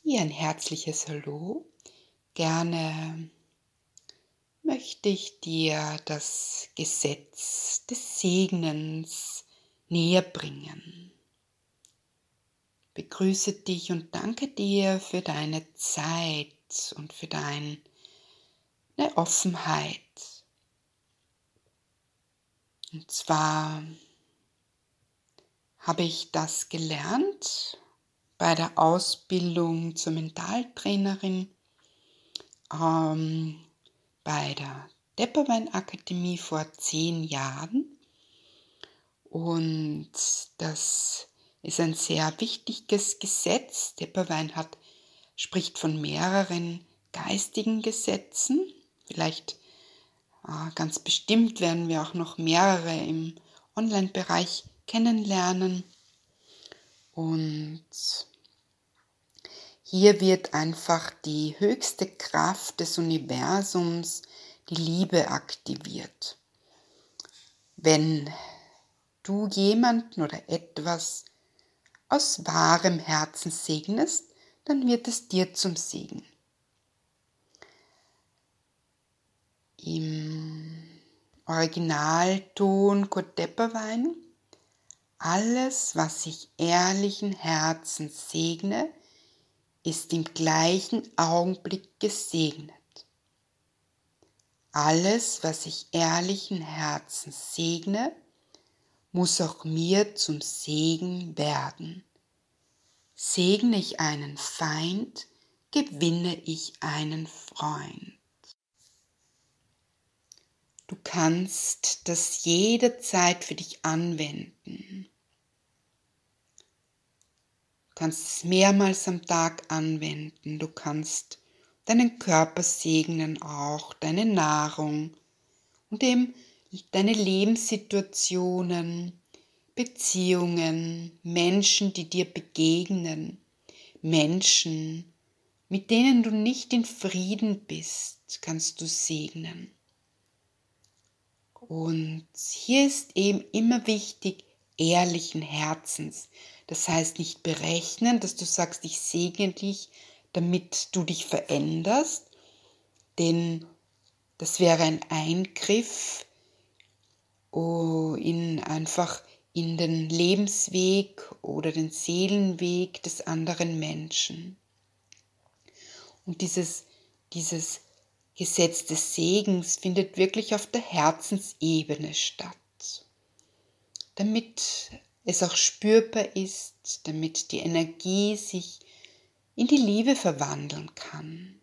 Hier ein herzliches Hallo. Gerne möchte ich dir das Gesetz des Segnens näher bringen. Begrüße dich und danke dir für deine Zeit und für deine Offenheit. Und zwar habe ich das gelernt bei der Ausbildung zur Mentaltrainerin bei der Depperwein Akademie vor 10 Jahren. Und das ist ein sehr wichtiges Gesetz. Depperwein spricht von mehreren geistigen Gesetzen. Vielleicht ganz bestimmt werden wir auch noch mehrere im Online-Bereich kennenlernen. Und hier wird einfach die höchste Kraft des Universums, die Liebe, aktiviert. Wenn du jemanden oder etwas aus wahrem Herzen segnest, dann wird es dir zum Segen. Im Originalton Kurt Depperwein: Alles, was ich ehrlichen Herzens segne, ist im gleichen Augenblick gesegnet. Alles, was ich ehrlichen Herzens segne, muss auch mir zum Segen werden. Segne ich einen Feind, gewinne ich einen Freund. Du kannst das jederzeit für dich anwenden. Du kannst es mehrmals am Tag anwenden. Du kannst deinen Körper segnen, auch deine Nahrung und eben deine Lebenssituationen, Beziehungen, Menschen, die dir begegnen, Menschen, mit denen du nicht in Frieden bist, kannst du segnen. Und hier ist eben immer wichtig, ehrlichen Herzens. Das heißt nicht berechnen, dass du sagst, ich segne dich, damit du dich veränderst, denn das wäre ein Eingriff in den Lebensweg oder den Seelenweg des anderen Menschen. Und dieses Gesetz des Segens findet wirklich auf der Herzensebene statt, damit es auch spürbar ist, damit die Energie sich in die Liebe verwandeln kann.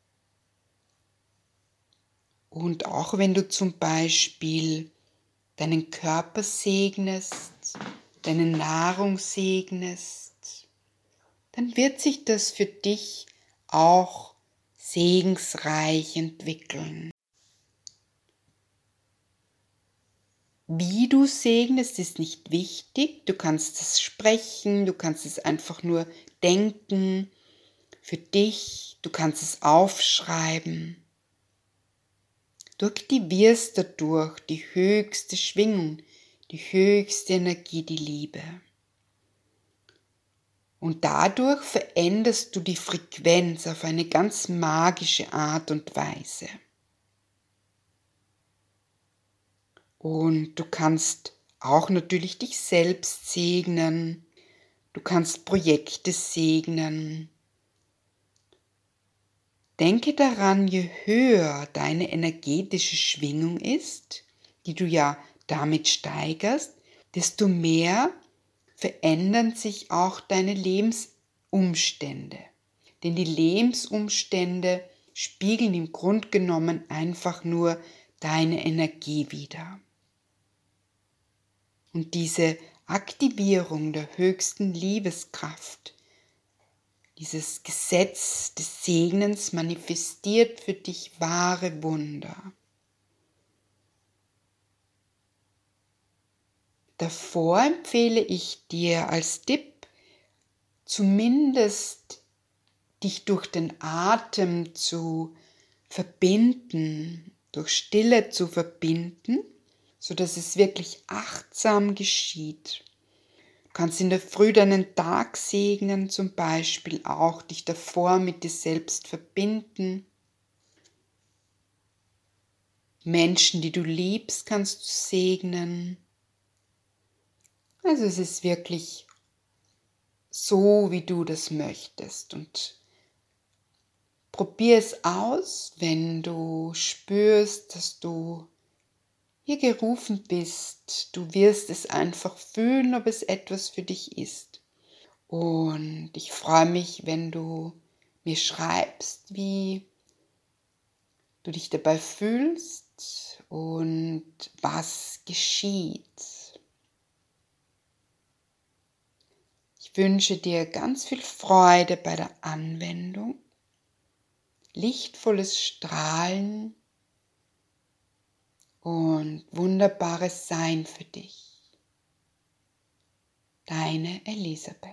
Und auch wenn du zum Beispiel deinen Körper segnest, deine Nahrung segnest, dann wird sich das für dich auch segensreich entwickeln. Wie du segnest, ist nicht wichtig. Du kannst es sprechen, du kannst es einfach nur denken für dich, du kannst es aufschreiben. Du aktivierst dadurch die höchste Schwingung, die höchste Energie, die Liebe. Und dadurch veränderst du die Frequenz auf eine ganz magische Art und Weise. Und du kannst auch natürlich dich selbst segnen. Du kannst Projekte segnen. Denke daran, je höher deine energetische Schwingung ist, die du ja damit steigerst, desto mehr verändern sich auch deine Lebensumstände. Denn die Lebensumstände spiegeln im Grunde genommen einfach nur deine Energie wider. Und diese Aktivierung der höchsten Liebeskraft, dieses Gesetz des Segnens manifestiert für dich wahre Wunder. Davor empfehle ich dir als Tipp, zumindest dich durch den Atem zu verbinden, durch Stille zu verbinden, sodass es wirklich achtsam geschieht. Du kannst in der Früh deinen Tag segnen, zum Beispiel auch dich davor mit dir selbst verbinden. Menschen, die du liebst, kannst du segnen. Also es ist wirklich so, wie du das möchtest. Und probier es aus, wenn du spürst, dass du hier gerufen bist. Du wirst es einfach fühlen, ob es etwas für dich ist. Und ich freue mich, wenn du mir schreibst, wie du dich dabei fühlst und was geschieht. Ich wünsche dir ganz viel Freude bei der Anwendung, lichtvolles Strahlen und wunderbares Sein für dich. Deine Elisabeth.